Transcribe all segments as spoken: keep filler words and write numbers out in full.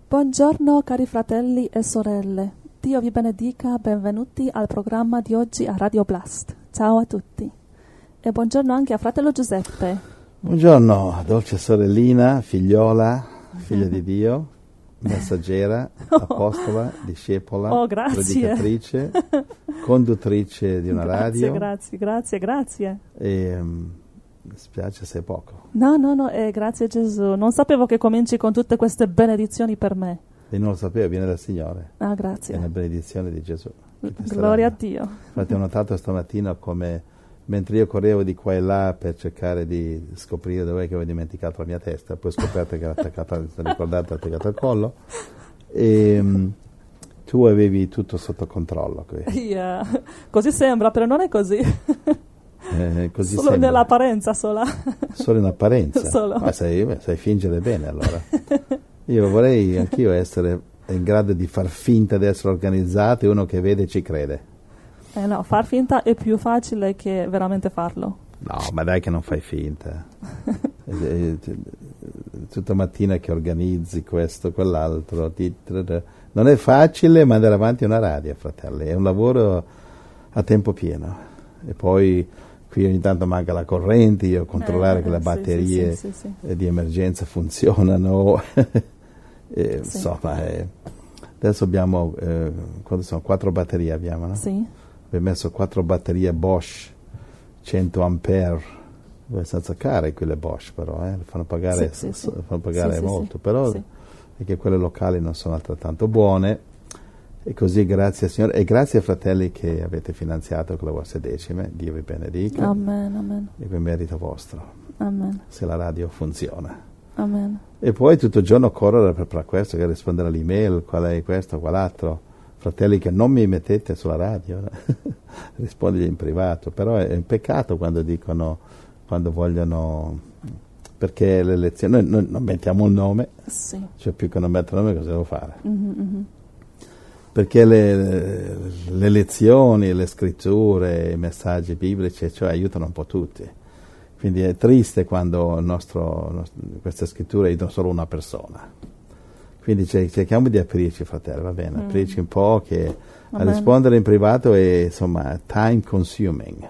Buongiorno cari fratelli e sorelle, Dio vi benedica, benvenuti al programma di oggi a Radio Blast. Ciao a tutti e buongiorno anche a fratello Giuseppe. Buongiorno dolce sorellina, figliola, figlia di Dio, messaggera, apostola, discepola, oh, predicatrice, conduttrice di una grazie, radio. Grazie, grazie, grazie. E um, mi spiace se è poco. No, no, no, eh, grazie Gesù. Non sapevo che cominci con tutte queste benedizioni per me. E non lo sapevo, viene dal Signore. Ah, grazie. È una benedizione di Gesù. Gloria a Dio. Infatti ho notato stamattina come, mentre io correvo di qua e là per cercare di scoprire dove che avevo dimenticato la mia testa, poi ho scoperto che era attaccata, ricordate, attaccata al collo, e um, tu avevi tutto sotto controllo qui. Yeah. Così sembra, però non è così. Eh, così solo sembra. Nell'apparenza sola. Solo in apparenza. Solo. Ma sai, sai fingere bene allora. Io vorrei anch'io essere in grado di far finta di essere organizzato e uno che vede ci crede. Eh no, far finta è più facile che veramente farlo. No, ma dai che non fai finta. Tutta mattina che organizzi questo, quell'altro. Non è facile mandare avanti una radio, fratelli. È un lavoro a tempo pieno. E poi qui ogni tanto manca la corrente, io controllare eh, che le sì, batterie sì, sì, sì. di emergenza funzionano. e, sì. Insomma, eh, adesso abbiamo, eh, quando sono quattro batterie abbiamo, no? Sì. Abbiamo messo quattro batterie Bosch, cento ampere, senza care quelle Bosch però, eh, le fanno pagare, sì, sì, so, sì. fanno pagare sì, molto, sì, però sì. Perché quelle locali non sono altrettanto buone. E così grazie al Signore e grazie ai fratelli che avete finanziato con le vostre decime, Dio vi benedica. Amen, amen. E per merito vostro. Amen. Se la radio funziona. Amen. E poi tutto il giorno correre per, per questo, che rispondere all'email, qual è questo, quell'altro. Fratelli che non mi mettete sulla radio, rispondigli in privato. Però è un peccato quando dicono, quando vogliono, perché le lezioni, noi, noi non mettiamo il nome, sì. Cioè più che non mettere il nome cosa devo fare? Mm-hmm, mm-hmm. Perché le, le lezioni, le scritture, i messaggi biblici, cioè aiutano un po' tutti. Quindi è triste quando il nostro, nostro, queste scritture aiutano solo una persona. Quindi cerchiamo di aprirci, fratelli, va bene? Mm. Aprirci un po', che a rispondere in privato è insomma time consuming.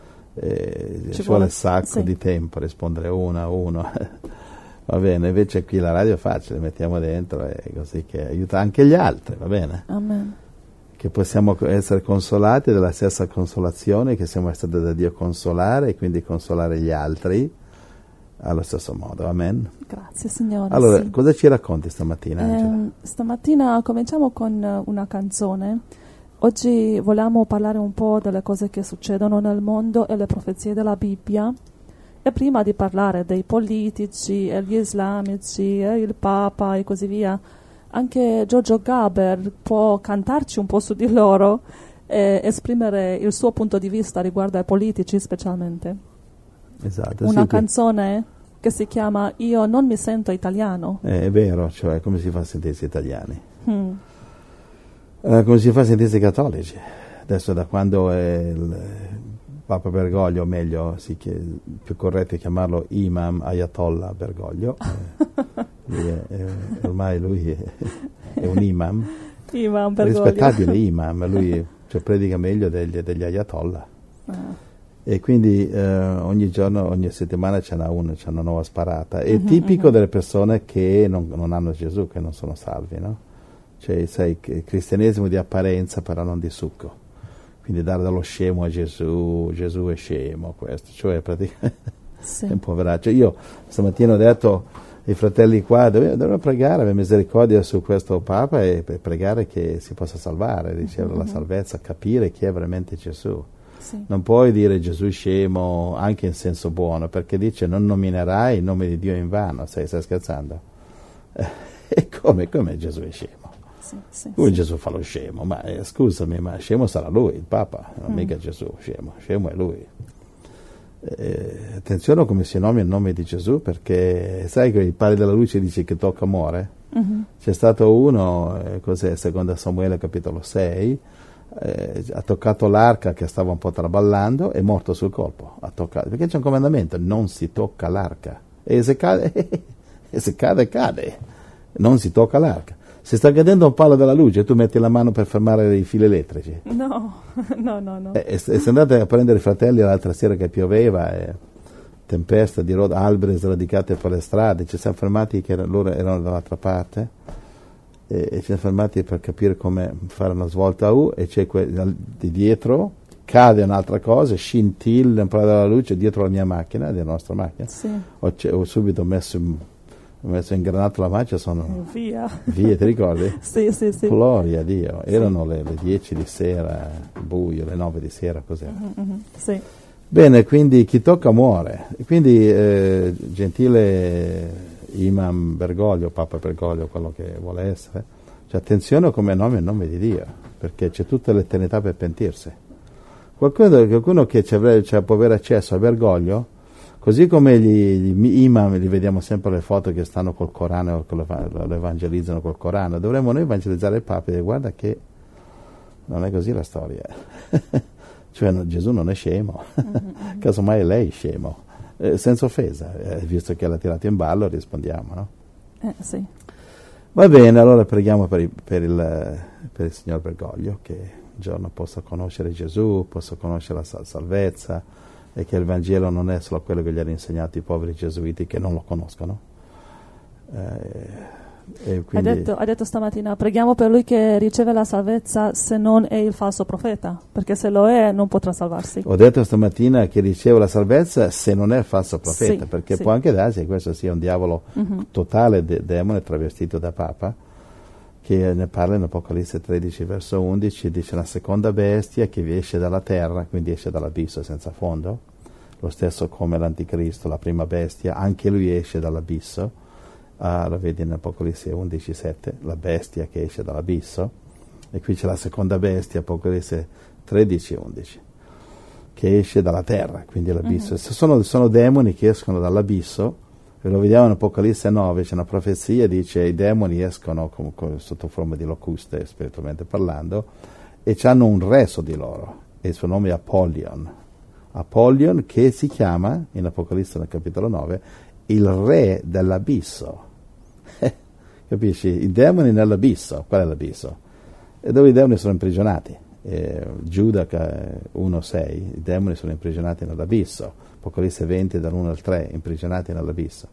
Eh, ci, ci vuole un sacco sì. di tempo rispondere uno a uno. Va bene, invece qui la radio è facile, mettiamo dentro e così che aiuta anche gli altri, va bene? Amen. Che possiamo essere consolati della stessa consolazione che siamo stati da Dio consolare e quindi consolare gli altri allo stesso modo, amen? Grazie Signore. Allora, sì. cosa ci racconti stamattina, Angela? Eh, stamattina cominciamo con una canzone. Oggi vogliamo parlare un po' delle cose che succedono nel mondo e le profezie della Bibbia. E prima di parlare dei politici e gli islamici e il Papa e così via, anche Giorgio Gaber può cantarci un po' su di loro e esprimere il suo punto di vista riguardo ai politici specialmente. Esatto. Una sì, canzone che si chiama Io non mi sento italiano. Eh, è vero, cioè come si fa a sentirsi italiani? Hmm. Eh, come si fa a sentirsi cattolici? Adesso da quando è il Papa Bergoglio, o meglio, sì, che più corretto è chiamarlo Imam Ayatollah Bergoglio, eh, lui è, è, ormai lui è, è un imam, Imam Bergoglio. Rispettabile imam, lui cioè, predica meglio degli, degli Ayatollah. Ah. E quindi eh, ogni giorno, ogni settimana c'è una, una, c'è una nuova sparata. È Mm-hmm, tipico mm-hmm. delle persone che non, non hanno Gesù, che non sono salvi, no? Cioè, sai, cristianesimo di apparenza, però non di succo. Quindi dare dallo scemo a Gesù, Gesù è scemo, questo, cioè praticamente sì. è un poveraccio. Io stamattina ho detto ai fratelli qua, dovremmo pregare, avere misericordia su questo Papa e pregare che si possa salvare, ricevere mm-hmm. la salvezza, capire chi è veramente Gesù. Sì. Non puoi dire Gesù scemo anche in senso buono, perché dice non nominerai il nome di Dio in vano, stai, stai scherzando? Eh, e come, come Gesù è scemo? Sì, sì, Lui sì. Gesù fa lo scemo, ma eh, scusami, ma scemo sarà lui, il Papa, non mm. mica Gesù, scemo, scemo è lui. Eh, attenzione a come si nomina il nome di Gesù, perché sai che il padre della luce dice che tocca muore? Mm-hmm. C'è stato uno, eh, cos'è, secondo Samuele capitolo sei, eh, ha toccato l'arca che stava un po' traballando, è morto sul colpo, ha toccato, perché c'è un comandamento, non si tocca l'arca, e se cade, e se cade, cade, non si tocca l'arca. Se sta cadendo un palo dalla luce, tu metti la mano per fermare i fili elettrici. No, no, no, no. E, e se andate a prendere i fratelli l'altra sera che pioveva, e tempesta di roda, alberi sradicati per le strade, ci siamo fermati che loro erano dall'altra parte e, e ci siamo fermati per capire come fare una svolta a U e c'è que- di dietro, cade un'altra cosa, scintilla un po' dalla luce dietro la mia macchina, della nostra macchina. Sì. Ho, ho subito messo ho messo ingranato la macchina, sono via. Via, ti ricordi? Sì, sì, sì. Gloria a Dio. Sì. Erano le, le dieci di sera, buio, le nove di sera, cos'era? Mm-hmm, sì. Bene, quindi chi tocca muore. Quindi, eh, gentile Imam Bergoglio, Papa Bergoglio, quello che vuole essere, cioè, attenzione come nome e nome di Dio, perché c'è tutta l'eternità per pentirsi. Qualcuno, qualcuno che c'è, c'è, può avere accesso a Bergoglio, così come gli, gli imam, li vediamo sempre le foto che stanno col Corano, lo evangelizzano col Corano, dovremmo noi evangelizzare il Papa e dire guarda che non è così la storia. Cioè no, Gesù non è scemo, mm-hmm. Casomai lei è scemo, eh, senza offesa, eh, visto che l'ha tirato in ballo rispondiamo, no? Eh, sì. Va bene, allora preghiamo per il, per il, per il signor Bergoglio che un giorno possa conoscere Gesù, possa conoscere la sal- salvezza, e che il Vangelo non è solo quello che gli hanno insegnato i poveri gesuiti che non lo conoscono. Eh, e quindi... hai, detto, hai detto stamattina, preghiamo per lui che riceve la salvezza se non è il falso profeta, perché se lo è non potrà salvarsi. Ho detto stamattina che riceve la salvezza se non è il falso profeta, sì, perché sì. può anche darsi che questo sia un diavolo mm-hmm. totale, de- demone travestito da Papa, che ne parla in Apocalisse tredici verso undici, dice la seconda bestia che esce dalla terra, quindi esce dall'abisso senza fondo, lo stesso come l'anticristo, la prima bestia, anche lui esce dall'abisso, ah, lo vedi in Apocalisse undici sette, la bestia che esce dall'abisso, e qui c'è la seconda bestia, Apocalisse tredici undici, che esce dalla terra, quindi l'abisso. Mm-hmm. Sono, sono demoni che escono dall'abisso. Lo vediamo in Apocalisse nove, c'è una profezia, dice i demoni escono com- com- sotto forma di locuste, spiritualmente parlando, e hanno un re su di loro, e il suo nome è Apollyon. Apollyon che si chiama, in Apocalisse nel capitolo nove, il re dell'abisso. Capisci? I demoni nell'abisso, qual è l'abisso? E dove i demoni sono imprigionati. Eh, Giuda uno sei, i demoni sono imprigionati nell'abisso. Apocalisse venti dall'uno al tre, imprigionati nell'abisso.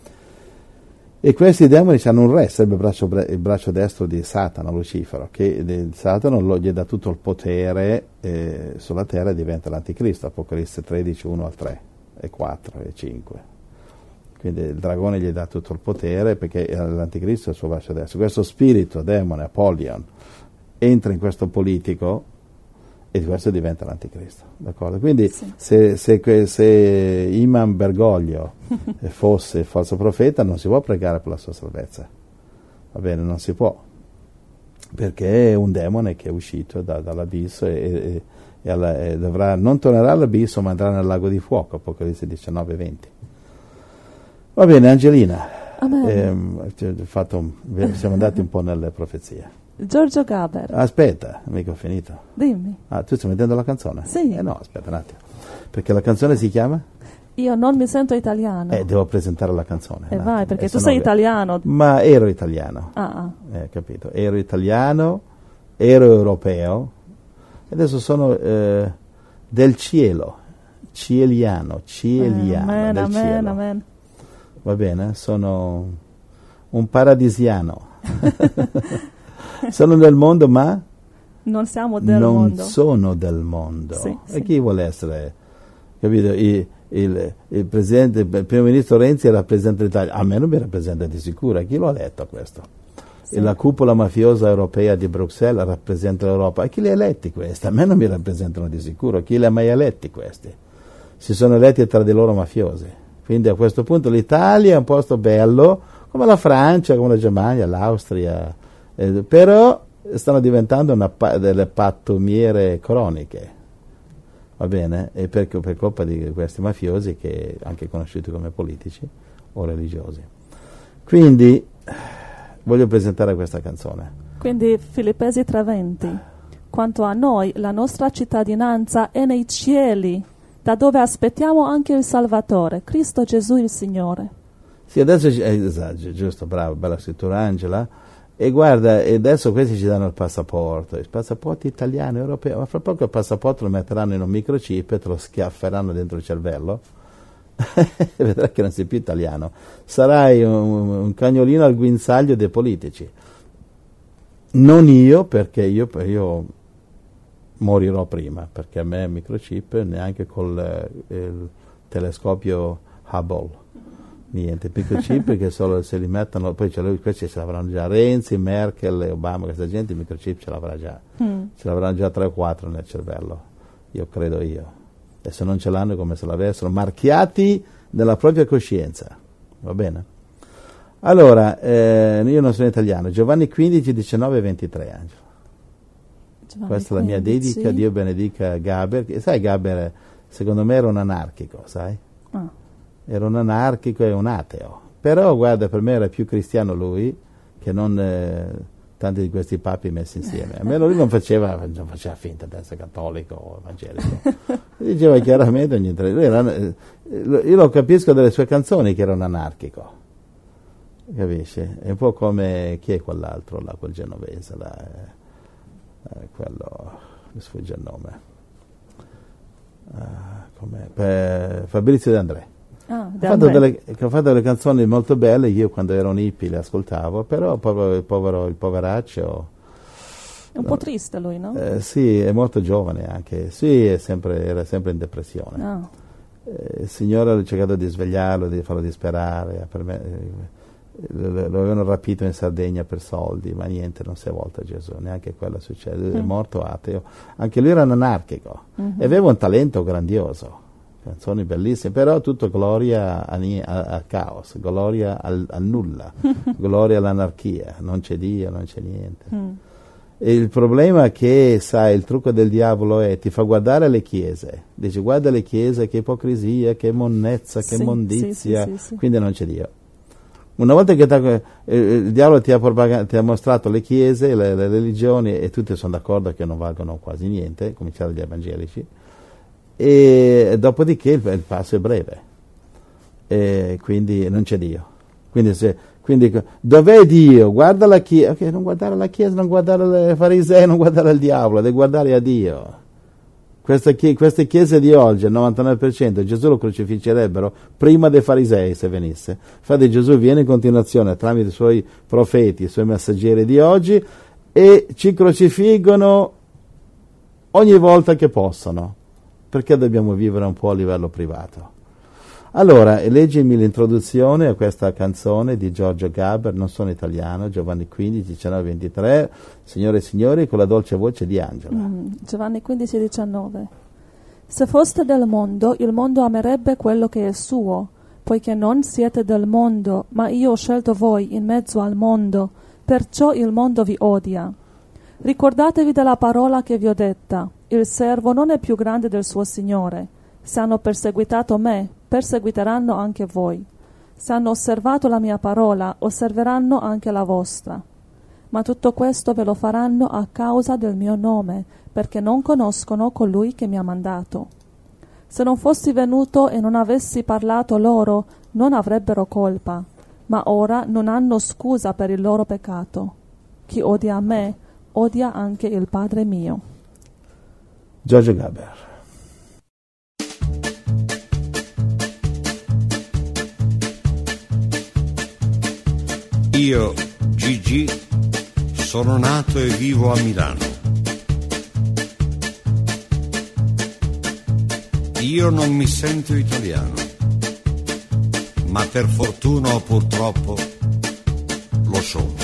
E questi demoni hanno un re, sarebbe il braccio, il braccio destro di Satana, Lucifero, che di Satana lo, gli dà tutto il potere eh, sulla terra e diventa l'anticristo, Apocalisse tredici, uno al tre, e quattro, e cinque. Quindi il dragone gli dà tutto il potere perché l'anticristo è il suo braccio destro. Questo spirito, demone, Apollyon, entra in questo politico e questo diventa l'anticristo, d'accordo? Quindi sì. se, se, se Imam Bergoglio fosse il falso profeta non si può pregare per la sua salvezza, va bene, non si può, perché è un demone che è uscito da, dall'abisso e, e, e, alla, e dovrà, non tornerà all'abisso ma andrà nel lago di fuoco, Apocalisse diciannove venti. Va bene, Angelina, ehm, fatto, siamo andati un po' nelle profezie. Giorgio Gaber. Aspetta, mica ho finito. Dimmi. Ah, tu stai mettendo la canzone? Sì. Eh no, aspetta un attimo. Perché la canzone si chiama? Io non mi sento italiano. Eh, devo presentare la canzone. E eh vai, perché eh, tu sei italiano. Ma ero italiano. Ah, ah. Eh, capito. Ero italiano, ero europeo, e adesso sono eh, del cielo. Cieliano, cieliano. Amen, del amen, cielo. amen. Va bene? Sono un paradisiano. Sono del mondo, ma non siamo del non mondo. Non sono del mondo. Sì, e sì. chi vuole essere? Capito? Il, il, il presidente, il primo ministro Renzi rappresenta l'Italia. A me non mi rappresenta di sicuro. Chi lo ha letto questo? Sì. E la cupola mafiosa europea di Bruxelles rappresenta l'Europa. E chi li ha eletti questi? A me non mi rappresentano di sicuro. Chi li ha mai eletti questi? Si sono eletti tra di loro mafiosi. Quindi a questo punto l'Italia è un posto bello, come la Francia, come la Germania, l'Austria. Eh, però stanno diventando una pa- delle pattumiere croniche, va bene? E per, per colpa di questi mafiosi, che anche conosciuti come politici o religiosi. Quindi voglio presentare questa canzone. Quindi Filippesi tre venti. Quanto a noi, la nostra cittadinanza è nei cieli, da dove aspettiamo anche il Salvatore, Cristo Gesù il Signore. Sì, adesso, eh, esatto, giusto, bravo, bella scrittura Angela. E guarda, e adesso questi ci danno il passaporto, il passaporto italiano, europeo, ma fra poco il passaporto lo metteranno in un microchip e te lo schiafferanno dentro il cervello e vedrai che non sei più italiano, sarai un, un cagnolino al guinzaglio dei politici. Non io, perché io, io morirò prima, perché a me il microchip neanche col il telescopio Hubble. Niente, il microchip che solo se li mettono, poi ce lo, questi ce l'avranno già Renzi, Merkel, Obama, questa gente il microchip ce l'avrà già, mm. ce l'avranno già tre o quattro nel cervello, io credo io, e se non ce l'hanno è come se l'avessero marchiati nella propria coscienza, va bene? Allora, eh, io non sono italiano, Giovanni quindici, diciannove, ventitré, Angelo. Giovanni questa è la mia dedica, Dio benedica Gaber, e sai Gaber secondo me era un anarchico, sai? Ah. Era un anarchico e un ateo, però guarda, per me era più cristiano lui che non eh, tanti di questi papi messi insieme. A me lui non faceva, non faceva finta di essere cattolico o evangelico, diceva chiaramente ogni tre. Lui era, eh, io lo capisco dalle sue canzoni che era un anarchico, capisci? È un po' come chi è quell'altro là, quel genovese là, eh, eh, quello mi sfugge il nome, ah, com'è? Per Fabrizio De André. Ah, ha, fatto delle, ha fatto delle canzoni molto belle, io quando ero un hippie le ascoltavo, però povero, il, povero, il poveraccio è un no, po' triste lui, no? Eh, sì, è molto giovane anche, sì, è sempre, era sempre in depressione. Ah. Eh, il Signore ha cercato di svegliarlo, di farlo disperare, per me, eh, lo, lo avevano rapito in Sardegna per soldi, ma niente, non si è volto a Gesù, neanche quello succede, mm. è morto ateo, anche lui era un anarchico, mm-hmm. e aveva un talento grandioso. Canzoni bellissime, però tutto gloria al caos, gloria al, al nulla, gloria all'anarchia, non c'è Dio, non c'è niente. Mm. E il problema è che, sai, il trucco del diavolo è, ti fa guardare le chiese, dice guarda le chiese, che ipocrisia, che monnezza, che sì, mondizia, sì, sì, sì, quindi non c'è Dio. Una volta che eh, il diavolo ti ha, ti ha mostrato le chiese, le, le religioni, e tutti sono d'accordo che non valgono quasi niente, cominciare dagli evangelici, e dopodiché il, il passo è breve, e quindi non c'è Dio. Quindi, se, quindi dov'è Dio? Guarda la Chiesa, okay, non guardare la Chiesa, non guardare i farisei, non guardare il diavolo, devi guardare a Dio. Queste, chi, queste chiese di oggi, il novantanove per cento, Gesù lo crocificerebbero prima dei farisei se venisse. Infatti Gesù viene in continuazione tramite i suoi profeti, i suoi messaggeri di oggi, e ci crocifiggono ogni volta che possono. Perché dobbiamo vivere un po' a livello privato? Allora, leggimi l'introduzione a questa canzone di Giorgio Gaber, non sono italiano, Giovanni quindici, diciannove, ventitré, signore e signori, con la dolce voce di Angela. Mm, Giovanni quindici, diciannove. Se foste del mondo, il mondo amerebbe quello che è suo, poiché non siete del mondo, ma io ho scelto voi in mezzo al mondo, perciò il mondo vi odia. Ricordatevi della parola che vi ho detta. Il servo non è più grande del suo Signore. Se hanno perseguitato me, perseguiteranno anche voi. Se hanno osservato la mia parola, osserveranno anche la vostra. Ma tutto questo ve lo faranno a causa del mio nome, perché non conoscono colui che mi ha mandato. Se non fossi venuto e non avessi parlato loro, non avrebbero colpa, ma ora non hanno scusa per il loro peccato. Chi odia me, odia anche il Padre mio. Giorgio Gaber. Io, Gigi, sono nato e vivo a Milano. Io non mi sento italiano, ma per fortuna o purtroppo lo sono.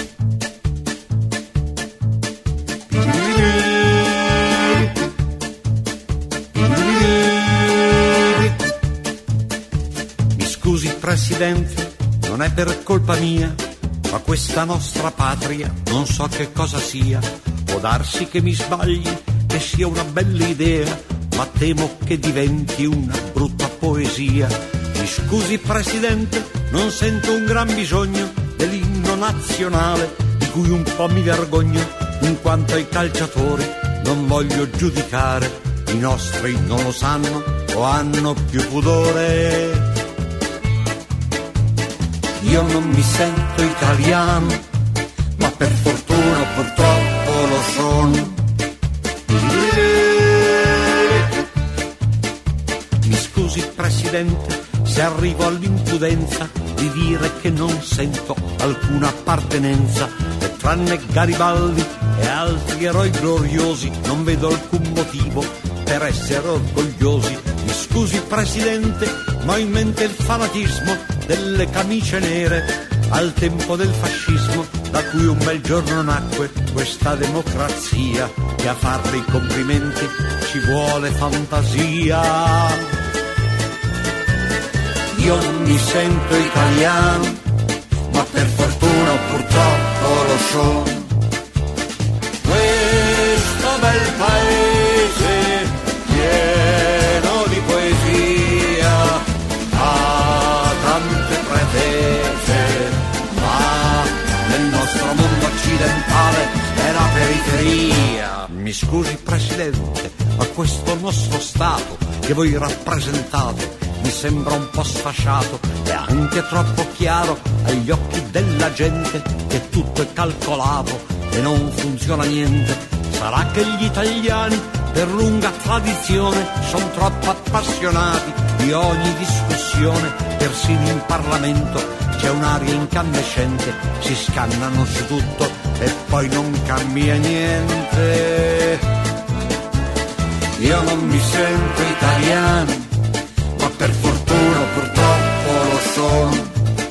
Presidente, non è per colpa mia, ma questa nostra patria non so che cosa sia. Può darsi che mi sbagli, che sia una bella idea, ma temo che diventi una brutta poesia. Mi scusi Presidente, non sento un gran bisogno dell'inno nazionale, di cui un po' mi vergogno, in quanto ai calciatori non voglio giudicare. I nostri non lo sanno o hanno più pudore. Io non mi sento italiano, ma per fortuna Presidente, se arrivo all'impudenza di dire che non sento alcuna appartenenza, e tranne Garibaldi e altri eroi gloriosi non vedo alcun motivo per essere orgogliosi. Mi scusi Presidente, ma ho in mente il fanatismo delle camicie nere al tempo del fascismo, da cui un bel giorno nacque questa democrazia, che a farle i complimenti ci vuole fantasia. Io non mi sento italiano, ma per fortuna o purtroppo lo sono. Questo bel paese pieno di poesia ha tante pretese, ma nel nostro mondo occidentale è la periferia. Mi scusi Presidente, ma questo nostro Stato che voi rappresentate mi sembra un po' sfasciato e anche troppo chiaro agli occhi della gente che tutto è calcolato e non funziona niente. Sarà che gli italiani per lunga tradizione sono troppo appassionati di ogni discussione, persino in Parlamento c'è un'aria incandescente, si scannano su tutto e poi non cambia niente. Io non mi sento italiano, ma per fortuna purtroppo lo sono.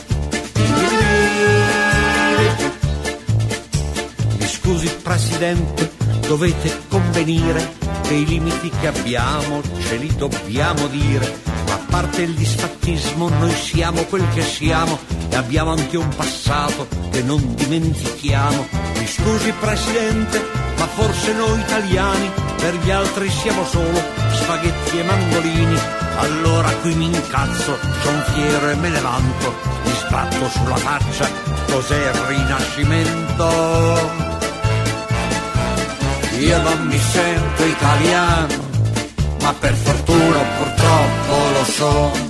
Mi scusi Presidente, dovete convenire che i limiti che abbiamo ce li dobbiamo dire, ma a parte il disfattismo noi siamo quel che siamo e abbiamo anche un passato che non dimentichiamo. Mi scusi Presidente, ma forse noi italiani per gli altri siamo solo spaghetti e mandolini. Allora qui mi incazzo, son fiero e me ne vanto, mi sbatto sulla faccia, cos'è il Rinascimento? Io non mi sento italiano, ma per fortuna o purtroppo lo sono.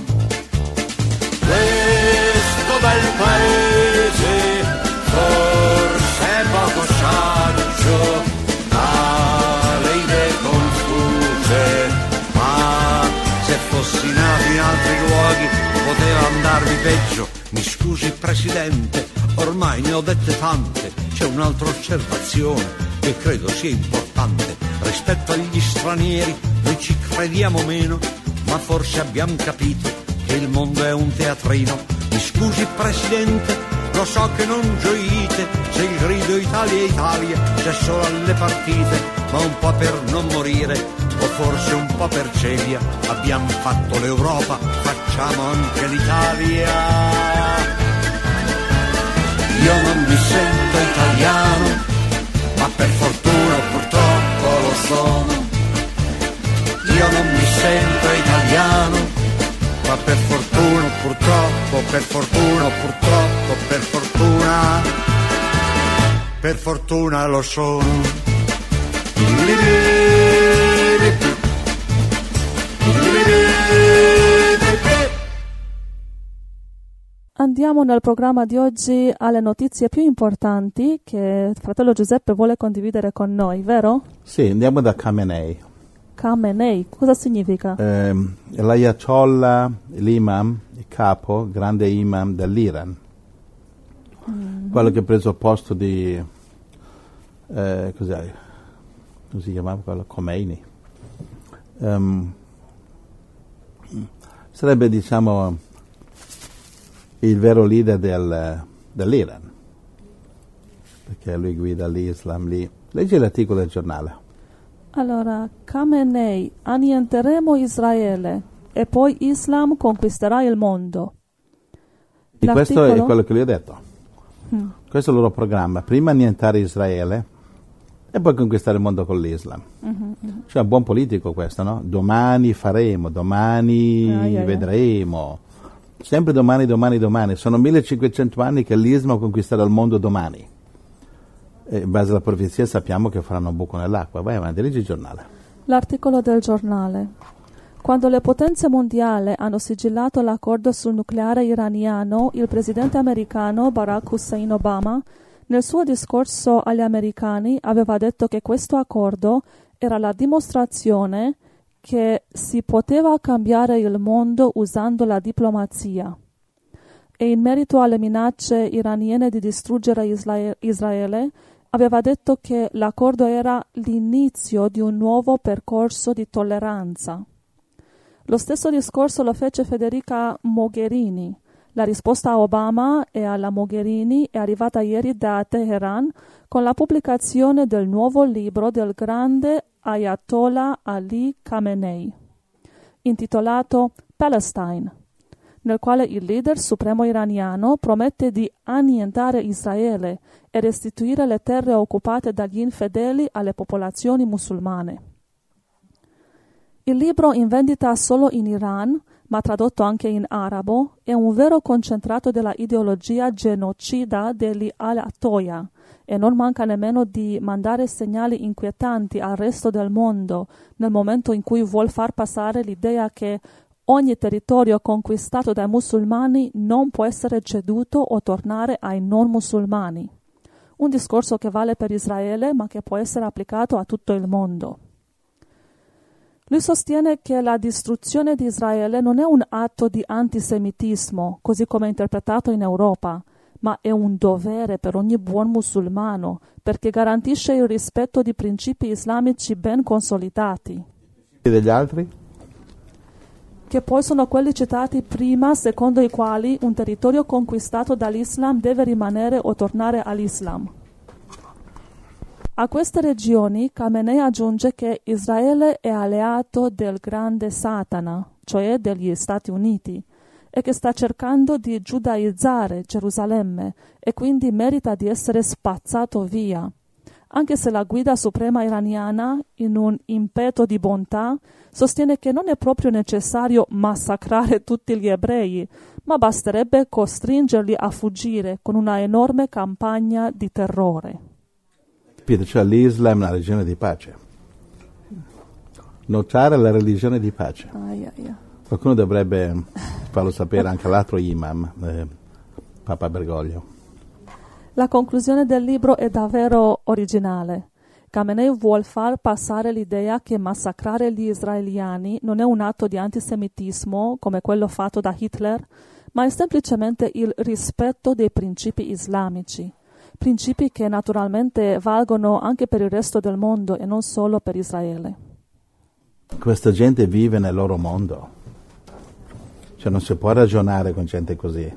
Questo bel paese forse è poco saggio, ha le idee confuse, ma se fossi nato in altri luoghi poteva andarmi peggio. Mi scusi Presidente, ormai ne ho dette tante, c'è un'altra osservazione che credo sia importante. Rispetto agli stranieri noi ci crediamo meno, ma forse abbiamo capito che il mondo è un teatrino. Mi scusi Presidente, lo so che non gioite se il grido Italia Italia c'è solo alle partite, ma un po' per non morire o forse un po' per celia abbiamo fatto l'Europa, facciamo anche l'Italia. Io non mi sento italiano, ma per fortuna purtroppo lo sono. Io non mi sento italiano, ma per fortuna purtroppo, per fortuna purtroppo, per fortuna, per fortuna lo sono. Andiamo nel programma di oggi alle notizie più importanti che fratello Giuseppe vuole condividere con noi, vero? Sì, andiamo da Khamenei. Khamenei, cosa significa? Eh, l'Ayatollah, l'imam, il capo, grande imam dell'Iran. Mm-hmm. Quello che ha preso il posto di... Eh, cos'è? Come si chiamava quello? Khomeini. Um, sarebbe, diciamo... il vero leader del, dell'Iran, perché lui guida l'Islam lì. Leggi l'articolo del giornale. Allora, Khamenei, annienteremo Israele e poi Islam conquisterà il mondo. E questo è quello che lui ha detto. Hmm. Questo è il loro programma. Prima annientare Israele e poi conquistare il mondo con l'Islam. Mm-hmm, mm-hmm. Cioè un buon politico questo, no? Domani faremo, domani ah, yeah, vedremo. Yeah. Sempre domani, domani, domani. Sono millecinquecento anni che l'Islam conquisterà il mondo domani. E in base alla profezia sappiamo che faranno un buco nell'acqua. Vai avanti, leggi il giornale. L'articolo del giornale. Quando le potenze mondiali hanno sigillato l'accordo sul nucleare iraniano, il presidente americano Barack Hussein Obama, nel suo discorso agli americani, aveva detto che questo accordo era la dimostrazione che si poteva cambiare il mondo usando la diplomazia. E in merito alle minacce iraniane di distruggere Isla- Israele, aveva detto che l'accordo era l'inizio di un nuovo percorso di tolleranza. Lo stesso discorso lo fece Federica Mogherini. La risposta a Obama e alla Mogherini è arrivata ieri da Teheran con la pubblicazione del nuovo libro del grande Ayatollah Ali Khamenei, intitolato Palestine, nel quale il leader supremo iraniano promette di annientare Israele e restituire le terre occupate dagli infedeli alle popolazioni musulmane. Il libro, in vendita solo in Iran, ma tradotto anche in arabo, è un vero concentrato della ideologia genocida degli Ayatollah e non manca nemmeno di mandare segnali inquietanti al resto del mondo nel momento in cui vuol far passare l'idea che ogni territorio conquistato dai musulmani non può essere ceduto o tornare ai non musulmani. Un discorso che vale per Israele ma che può essere applicato a tutto il mondo. Lui sostiene che la distruzione di Israele non è un atto di antisemitismo, così come interpretato in Europa, ma è un dovere per ogni buon musulmano, perché garantisce il rispetto di principi islamici ben consolidati. E degli altri? Che poi sono quelli citati prima, secondo i quali un territorio conquistato dall'Islam deve rimanere o tornare all'Islam. A queste regioni Khamenei aggiunge che Israele è alleato del grande Satana, cioè degli Stati Uniti, e che sta cercando di giudaizzare Gerusalemme e quindi merita di essere spazzato via. Anche se la guida suprema iraniana, in un impeto di bontà, sostiene che non è proprio necessario massacrare tutti gli ebrei, ma basterebbe costringerli a fuggire con una enorme campagna di terrore. Cioè l'Islam è una religione di pace. Notare la religione di pace. Ah, yeah, yeah. Qualcuno dovrebbe farlo sapere anche all'altro imam, eh, Papa Bergoglio. La conclusione del libro è davvero originale. Khamenei vuol far passare l'idea che massacrare gli israeliani non è un atto di antisemitismo come quello fatto da Hitler, ma è semplicemente il rispetto dei principi islamici. Principi che naturalmente valgono anche per il resto del mondo e non solo per Israele. Questa gente vive nel loro mondo, cioè non si può ragionare con gente così.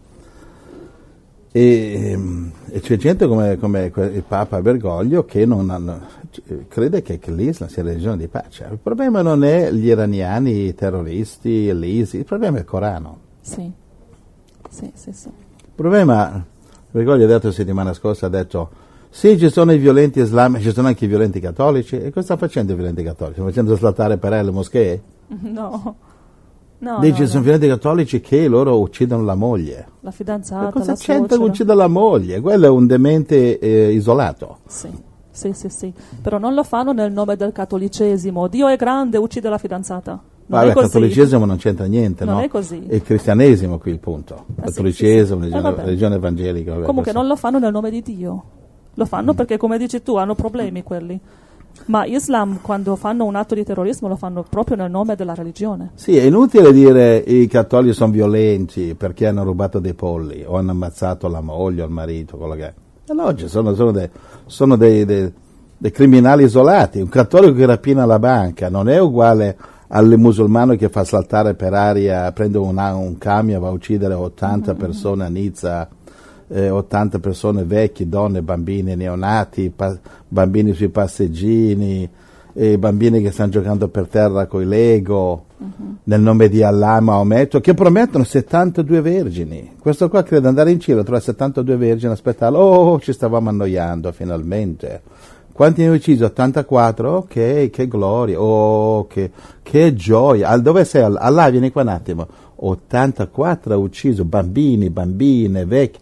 E, e c'è gente come, come il Papa Bergoglio che non hanno, crede che, che l'Islam sia religione di pace. Il problema non è gli iraniani, i terroristi, l'I S I, il problema è il Corano. Sì, sì, sì, sì. Il problema... Bergoglio ha detto la settimana scorsa, ha detto sì, ci sono i violenti islamici, ci sono anche i violenti cattolici. E cosa sta facendo i violenti cattolici? Sta facendo saltare per le moschee? No. No, Dice, no, sono no. violenti cattolici che loro uccidono la moglie. La fidanzata, e cosa la c'entra suocera. che uccide la moglie? Quello è un demente eh, isolato. Sì, sì, sì, sì. Però non lo fanno nel nome del cattolicesimo. Dio è grande, uccide la fidanzata. Non Vabbè, è così. il cattolicesimo non c'entra niente, Non no? è così. È il cristianesimo qui il punto. Il Ah, cattolicesimo, sì, sì, sì. religione, Eh, religione evangelica. Vabbè, Comunque questo. non lo fanno nel nome di Dio. Lo fanno Mm. perché, come dici tu, hanno problemi quelli. Ma Islam, quando fanno un atto di terrorismo, lo fanno proprio nel nome della religione. Sì, è inutile dire i cattolici sono violenti perché hanno rubato dei polli o hanno ammazzato la moglie o il marito, quello che è. E no, ci sono, sono, dei, sono dei, dei, dei criminali isolati. Un cattolico che rapina la banca non è uguale al musulmano che fa saltare per aria, prende una, un camion e va a uccidere ottanta mm-hmm. persone a Nizza, eh, ottanta persone vecchie, donne, bambini neonati, pa- bambini sui passeggini, eh, bambini che stanno giocando per terra coi Lego, mm-hmm. nel nome di Allah, Maometto, che promettono settantadue vergini. Questo qua crede andare in cielo tra settantadue vergini, aspettare, oh, ci stavamo annoiando finalmente. Quanti ne hai uccisi? ottantaquattro? Ok, che gloria, oh, che, che gioia. Al, dove sei? Allah, vieni qua un attimo. ottantaquattro ha ucciso bambini, bambine, vecchi.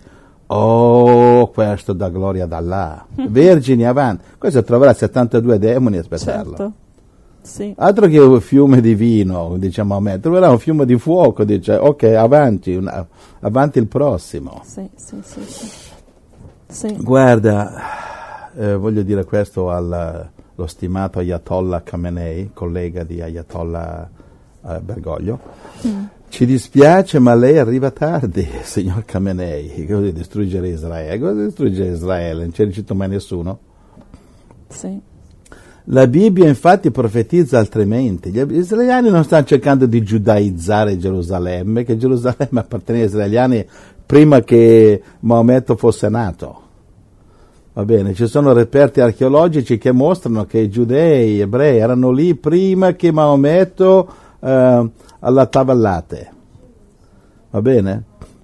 Oh, questo dà gloria ad Allah. Vergini avanti. Questo troverà settantadue demoni a aspettarlo. Certo. Sì. Altro che un fiume di vino, diciamo a me, troverà un fiume di fuoco, dice, ok, avanti, una, avanti il prossimo. Sì, sì, sì, sì. Sì. Guarda... Eh, voglio dire questo al, lo stimato Ayatollah Khamenei, collega di Ayatollah eh, Bergoglio. Mm. Ci dispiace, ma lei arriva tardi, signor Khamenei. Cosa distruggere Israele? Cosa distruggere Israele? Non c'è riuscito mai nessuno. Sì. La Bibbia infatti profetizza altrimenti. Gli israeliani non stanno cercando di giudaizzare Gerusalemme, che Gerusalemme apparteneva agli israeliani prima che Maometto fosse nato. Va bene, ci sono reperti archeologici che mostrano che i giudei, gli ebrei erano lì prima che Maometto eh, allattava il latte. Va bene?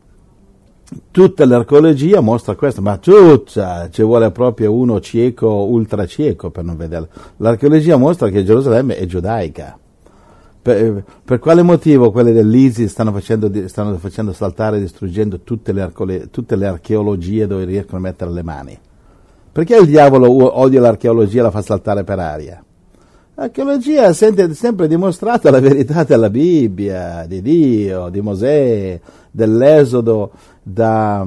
Tutta l'archeologia mostra questo, ma tutta, ci vuole proprio uno cieco, ultra cieco per non vederlo. L'archeologia mostra che Gerusalemme è giudaica. Per, per quale motivo quelle dell'ISIS stanno facendo, stanno facendo saltare e distruggendo tutte le, archeolo, tutte le archeologie dove riescono a mettere le mani? Perché il diavolo odia l'archeologia e la fa saltare per aria? L'archeologia ha sempre, sempre dimostrato la verità della Bibbia, di Dio, di Mosè, dell'esodo da,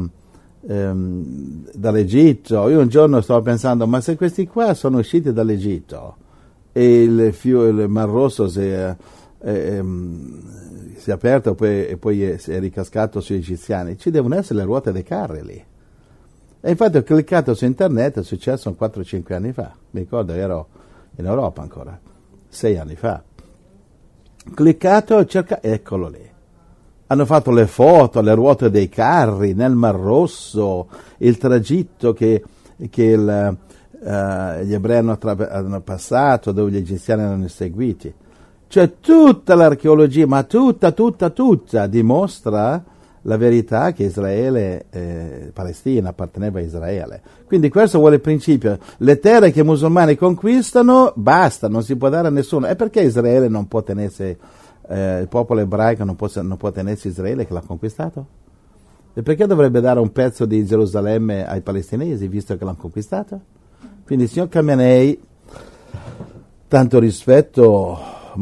ehm, dall'Egitto. Io un giorno stavo pensando, ma se questi qua sono usciti dall'Egitto e il, fiu, il Mar Rosso si è, ehm, si è aperto e poi, e poi è, è ricascato sugli egiziani, ci devono essere le ruote dei carri lì. E infatti ho cliccato su internet, è successo quattro o cinque anni fa, mi ricordo ero in Europa ancora, sei anni fa. Cliccato e cerca, eccolo lì. Hanno fatto le foto, le ruote dei carri nel Mar Rosso, il tragitto che, che il, uh, gli ebrei hanno, tra- hanno passato, dove gli egiziani erano seguiti. Cioè tutta l'archeologia, ma tutta, tutta, tutta dimostra la verità che Israele, eh, Palestina apparteneva a Israele. Quindi questo vuole il principio. Le terre che i musulmani conquistano, basta, non si può dare a nessuno. E perché Israele non può tenersi, eh, il popolo ebraico non può, non può tenersi Israele che l'ha conquistato? E perché dovrebbe dare un pezzo di Gerusalemme ai palestinesi, visto che l'hanno conquistato? Quindi, signor Khamenei, tanto rispetto,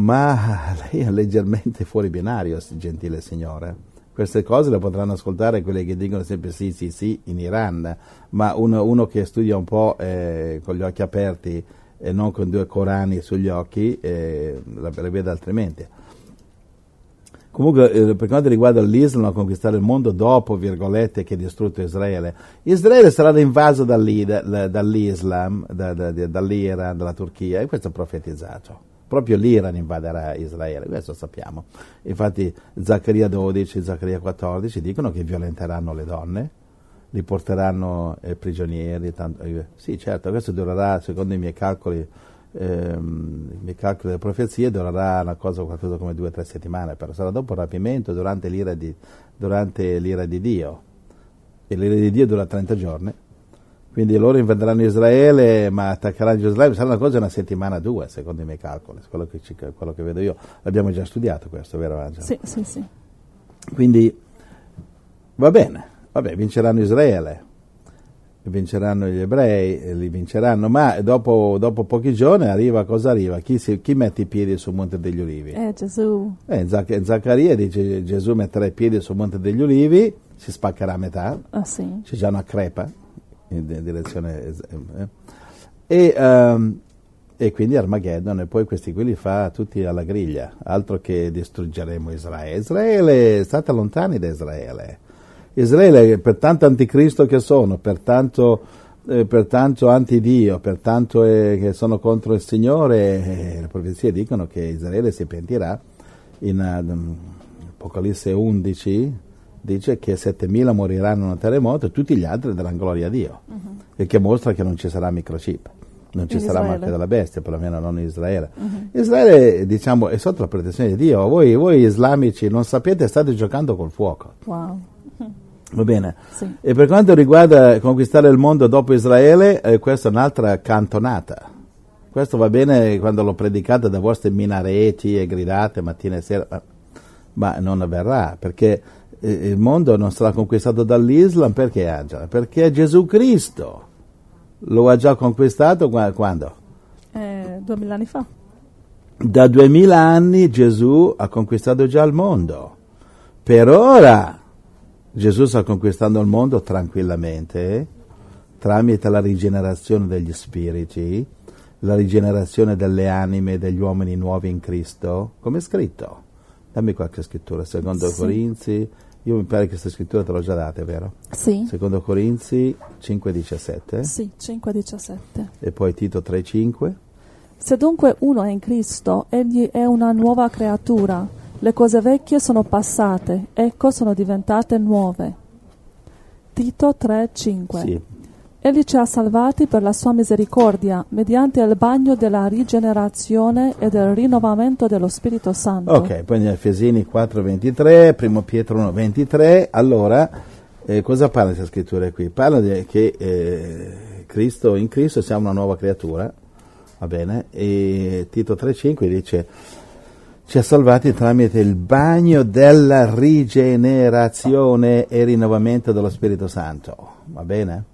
ma lei è leggermente fuori binario, gentile signore. Queste cose le potranno ascoltare quelli che dicono sempre sì, sì, sì in Iran, ma uno, uno che studia un po' eh, con gli occhi aperti e non con due Corani sugli occhi, eh, la, la vede altrimenti. Comunque, eh, per quanto riguarda l'Islam, a conquistare il mondo dopo, virgolette, che ha distrutto Israele, Israele sarà invaso dall'Islam, da, da, da, dall'Iran, dalla Turchia, e questo è profetizzato. Proprio l'Iran invaderà Israele, questo sappiamo. Infatti Zaccaria dodici, Zaccaria quattordici dicono che violenteranno le donne, li porteranno eh, prigionieri. Tanto, eh, sì, certo, questo durerà, secondo i miei calcoli, ehm, i miei calcoli delle profezie, durerà una cosa, qualcosa come due o tre settimane, però sarà dopo il rapimento durante l'ira di, durante l'ira di Dio. E l'ira di Dio dura trenta giorni. Quindi loro invaderanno Israele, ma attaccheranno Gerusalemme, sarà una cosa una settimana o due, secondo i miei calcoli, quello che, ci, quello che vedo io. L'abbiamo già studiato questo, vero Angela? Sì, sì, sì. Quindi va bene, vabbè, vinceranno Israele, vinceranno gli ebrei, li vinceranno, ma dopo, dopo pochi giorni arriva, cosa arriva? Chi, si, chi mette i piedi sul Monte degli Ulivi? Eh, Gesù. Eh, Zac- Zaccaria dice Gesù metterà i piedi sul Monte degli Ulivi, si spaccherà a metà, ah, sì. C'è già una crepa in direzione eh. e, um, e quindi Armageddon, e poi questi qui li fa tutti alla griglia, altro che distruggeremo Israele. Israele, state lontani da Israele. Israele, per tanto anticristo che sono, per tanto, eh, per tanto antidio, per tanto eh, che sono contro il Signore, eh, le profezie dicono che Israele si pentirà. In um, Apocalisse undici dice che settemila moriranno in un terremoto e tutti gli altri daranno gloria a Dio, uh-huh. il che mostra che non ci sarà microchip, non ci in sarà marchio della bestia, perlomeno non in Israele. Uh-huh. Israele, diciamo, è sotto la protezione di Dio. Voi, voi islamici non sapete, state giocando col fuoco. Wow. Va bene? Sì. E per quanto riguarda conquistare il mondo dopo Israele, eh, questa è un'altra cantonata. Questo va bene quando lo predicate da vostri minareti e gridate mattina e sera, ma, ma non avverrà, perché il mondo non sarà conquistato dall'Islam. Perché, Angela? Perché Gesù Cristo lo ha già conquistato quando? Eh, duemila anni fa. Da duemila anni Gesù ha conquistato già il mondo. Per ora Gesù sta conquistando il mondo tranquillamente, tramite la rigenerazione degli spiriti, la rigenerazione delle anime degli uomini nuovi in Cristo, come è scritto? Dammi qualche scrittura, secondo Sì. Corinzi, io mi pare che questa scrittura te l'ho già data, vero? Sì. Secondo Corinzi cinque diciassette Sì, cinque diciassette. e poi Tito tre cinque. Se dunque uno è in Cristo, egli è una nuova creatura. Le cose vecchie sono passate, ecco sono diventate nuove. Tito tre cinque. Sì. Egli ci ha salvati per la sua misericordia, mediante il bagno della rigenerazione e del rinnovamento dello Spirito Santo. Ok, poi in Efesini quattro ventitré, primo Pietro uno ventitré, allora eh, cosa parla questa scrittura qui? Parla di, che eh, Cristo, in Cristo siamo una nuova creatura, va bene, e Tito tre cinque dice ci ha salvati tramite il bagno della rigenerazione e rinnovamento dello Spirito Santo, va bene?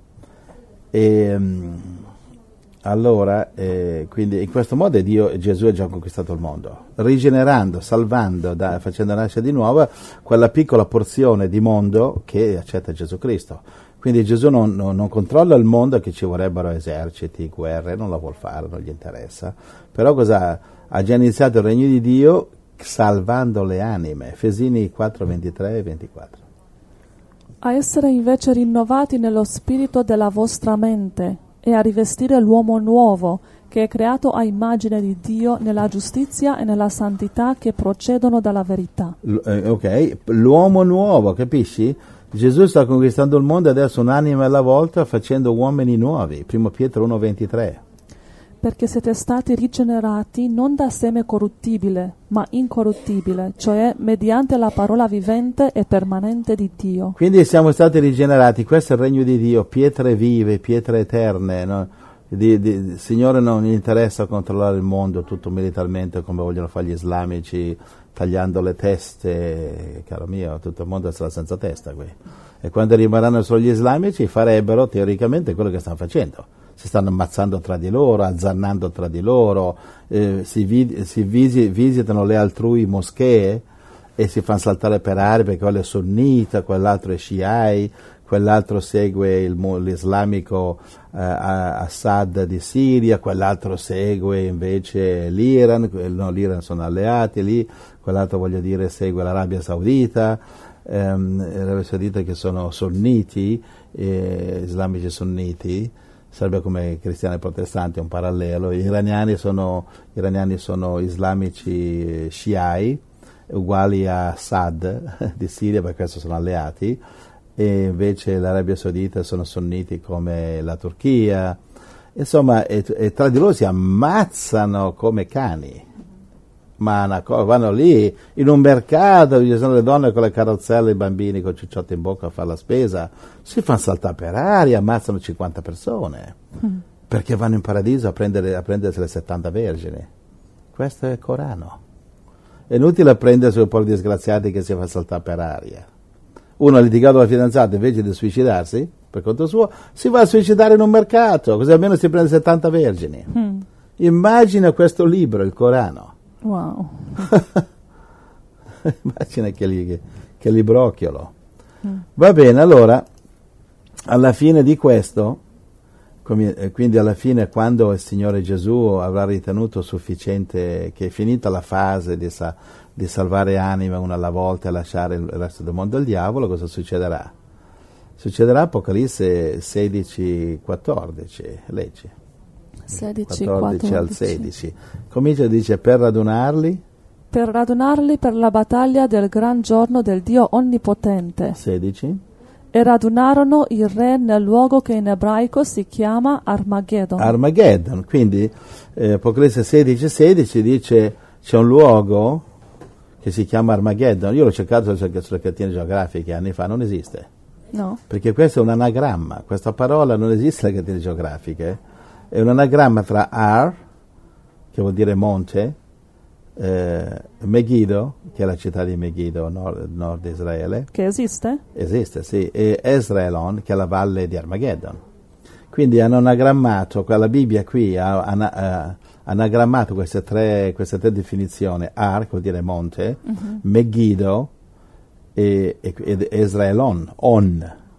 E um, allora eh, quindi in questo modo Dio, Gesù ha già conquistato il mondo, rigenerando, salvando, da, facendo nascere di nuovo quella piccola porzione di mondo che accetta Gesù Cristo. Quindi Gesù non, non, non controlla il mondo, che ci vorrebbero eserciti, guerre, non la vuol fare, non gli interessa, però cosa ha già iniziato il regno di Dio salvando le anime. Efesini quattro ventitré e ventiquattro. A essere invece rinnovati nello spirito della vostra mente e a rivestire l'uomo nuovo, che è creato a immagine di Dio nella giustizia e nella santità che procedono dalla verità. L- eh, ok, l'uomo nuovo, capisci? Gesù sta conquistando il mondo adesso un'anima alla volta, facendo uomini nuovi. primo Pietro uno ventitré. Perché siete stati rigenerati non da seme corruttibile, ma incorruttibile, cioè mediante la parola vivente e permanente di Dio. Quindi siamo stati rigenerati, questo è il regno di Dio, pietre vive, pietre eterne. No? Di, di, il Signore non gli interessa controllare il mondo tutto militarmente come vogliono fare gli islamici, tagliando le teste, caro mio, tutto il mondo sarà senza testa qui. E quando rimarranno solo gli islamici farebbero teoricamente quello che stanno facendo. Si stanno ammazzando tra di loro, azzannando tra di loro, eh, si, vid- si visi- visitano le altrui moschee e si fanno saltare per aria perché quello è sunnita, quell'altro è sciai, quell'altro segue il, l'islamico eh, Assad di Siria, quell'altro segue invece l'Iran, no, l'Iran sono alleati lì, quell'altro voglio dire segue l'Arabia Saudita, ehm, l'Arabia Saudita che sono sunniti, eh, islamici sunniti, sarebbe come i cristiani protestanti, un parallelo. Gli iraniani sono, gli iraniani sono islamici sciai, uguali a Assad di Siria, perché questo sono alleati, e invece l'Arabia Saudita sono sunniti come la Turchia. Insomma, e, e tra di loro si ammazzano come cani. Ma una cosa, vanno lì in un mercato, ci sono le donne con le carrozzelle, i bambini con cicciotti in bocca a fare la spesa, si fanno saltare per aria, ammazzano cinquanta persone mm. perché vanno in paradiso a prendere a prendersi le settanta vergini. Questo è il Corano. È inutile prendersi un po' di disgraziati che si fa saltare per aria. Uno ha litigato con la fidanzata, invece di suicidarsi per conto suo, si va a suicidare in un mercato, così almeno si prende settanta vergini. Mm. Immagina questo libro, il Corano. Wow. Immagina che, li, che, che librocchiolo. Mm. Va bene, allora, alla fine di questo, quindi alla fine quando il Signore Gesù avrà ritenuto sufficiente, che è finita la fase di, sa, di salvare anime una alla volta e lasciare il resto del mondo al diavolo, cosa succederà? Succederà Apocalisse sedici quattordici, leggi. sedici, quattordici al sedici. Comincia e dice per radunarli per radunarli per la battaglia del gran giorno del Dio Onnipotente. sedici. E radunarono il re nel luogo che in ebraico si chiama Armageddon. Armageddon, quindi eh, Apocalisse sedici sedici dice c'è un luogo che si chiama Armageddon. Io l'ho cercato sulle cartine geografiche anni fa, non esiste. No. Perché questo è un anagramma, questa parola non esiste nelle cartine geografiche. È un anagramma tra Ar, che vuol dire monte, eh, Megiddo, che è la città di Megiddo, nord, nord Israele. Che esiste? Esiste, sì, e Esraelon, che è la valle di Armageddon. Quindi hanno anagrammato, la Bibbia qui ha, ha, ha anagrammato queste tre, queste tre definizioni, Ar, che vuol dire monte, uh-huh. Megiddo e, e, ed Esraelon, On,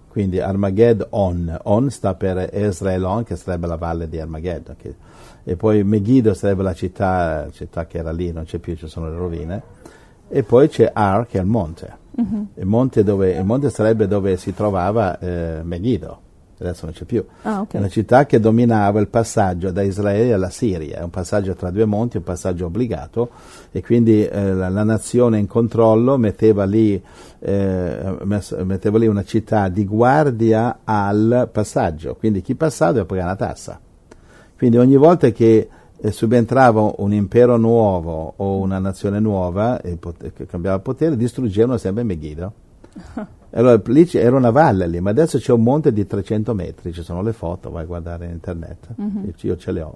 quindi Armageddon, On sta per Esraelon, che sarebbe la valle di Armageddon, che, e poi Megiddo sarebbe la città, città che era lì, non c'è più, ci sono le rovine, e poi c'è Ar, che è il monte, mm-hmm. il, monte dove, il monte sarebbe dove si trovava eh, Megiddo, adesso non c'è più, ah, okay. È una città che dominava il passaggio da Israele alla Siria, è un passaggio tra due monti, un passaggio obbligato, e quindi eh, la, la nazione in controllo metteva lì, eh, messo, metteva lì una città di guardia al passaggio, quindi chi passava doveva pagare una tassa, quindi ogni volta che eh, subentrava un impero nuovo o una nazione nuova e pot- che cambiava potere, distruggevano sempre Megiddo. Allora lì era una valle lì, ma adesso c'è un monte di trecento metri, ci sono le foto, vai a guardare in internet, mm-hmm. io ce le ho.